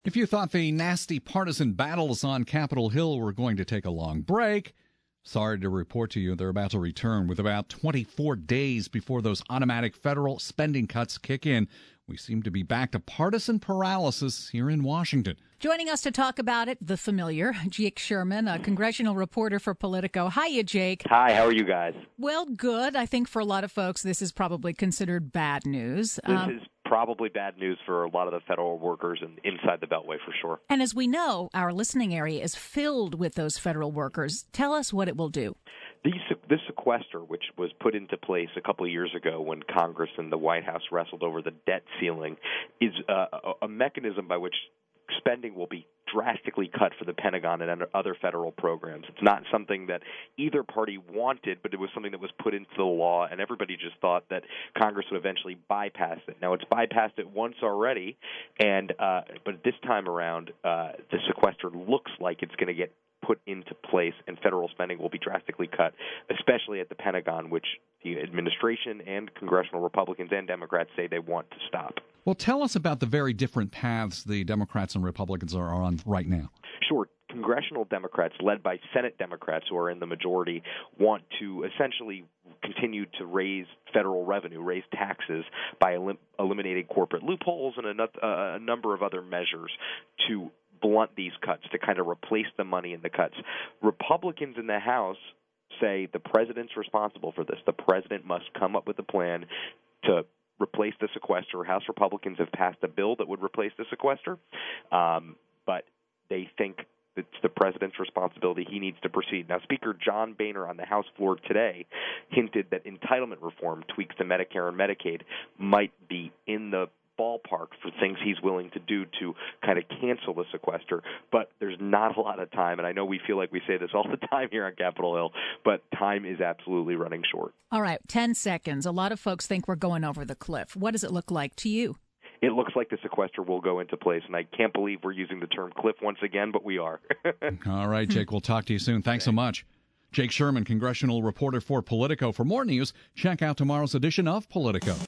If you thought the nasty partisan battles on Capitol Hill were going to take a long break, sorry to report to you they're about to return. With about 24 days before those automatic federal spending cuts kick in, we seem to be back to partisan paralysis here in Washington. Joining us to talk about it, the familiar, Jake Sherman, a congressional reporter for Politico. Hiya, Jake. Hi, how are you guys? Well, good. I think for a lot of folks, this is probably considered bad news. This is probably bad news for a lot of the federal workers and inside the Beltway for sure. And as we know, our listening area is filled with those federal workers. Tell us what it will do. This sequester, which was put into place a couple of years ago when Congress and the White House wrestled over the debt ceiling, is a mechanism by which spending will be drastically cut for the Pentagon and other federal programs. It's not something that either party wanted, but it was something that was put into the law, and everybody just thought that Congress would eventually bypass it. Now, it's bypassed it once already, and but this time around, the sequester looks like it's going to get put into place, and federal spending will be drastically cut, especially at the Pentagon, which the administration and congressional Republicans and Democrats say they want to stop. Well, tell us about the very different paths the Democrats and Republicans are on right now. Sure. Congressional Democrats, led by Senate Democrats who are in the majority, want to essentially continue to raise federal revenue, raise taxes by eliminating corporate loopholes and a number of other measures to blunt these cuts, to kind of replace the money in the cuts. Republicans in the House say the president's responsible for this. The president must come up with a plan to replace the sequester. House Republicans have passed a bill that would replace the sequester, but they think it's the president's responsibility. He needs to proceed. Now, Speaker John Boehner on the House floor today hinted that entitlement reform, tweaks to Medicare and Medicaid, might be in the ballpark for things he's willing to do to kind of cancel the sequester, but there's not a lot of time, and I know we feel like we say this all the time here on Capitol Hill, but time is absolutely running short. All right, 10 seconds. A lot of folks think we're going over the cliff. What does it look like to you? It looks like the sequester will go into place, and I can't believe we're using the term cliff once again, but we are. All right, Jake, we'll talk to you soon. Thanks so much. Jake Sherman, congressional reporter for Politico. For more news, check out tomorrow's edition of Politico.